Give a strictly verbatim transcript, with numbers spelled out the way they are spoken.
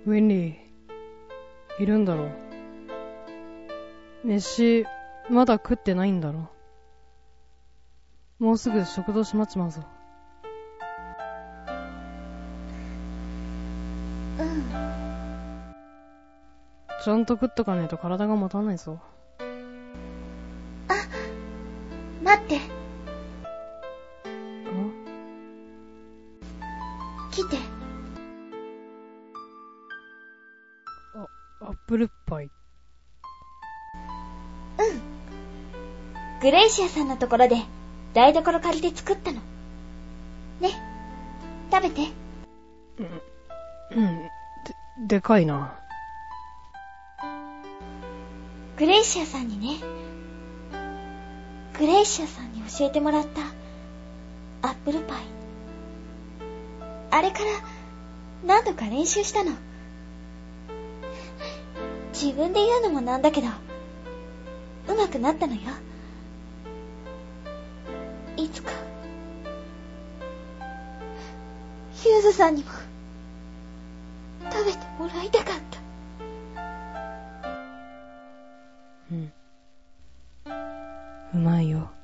ウィンリー、いるんだろう。飯、まだ食ってないんだろう。もうすぐ食堂閉まっちまうぞ。 うん。 ちゃんと食っとかねえと体が持たないぞ。 あ、待って。来て。 あ、アップルパイ。 うん。グレイシアさんのところで台所借りて作ったの。ね、食べて。 うん、うん、で、でかいな。 グレイシアさんにね、グレイシアさんに教えてもらったアップルパイ。あれから何度か練習したの。自分で言うのもなんだけど、うまくなったのよ。いつかヒューズさんにも食べてもらいたかった。 うん。うまいよ。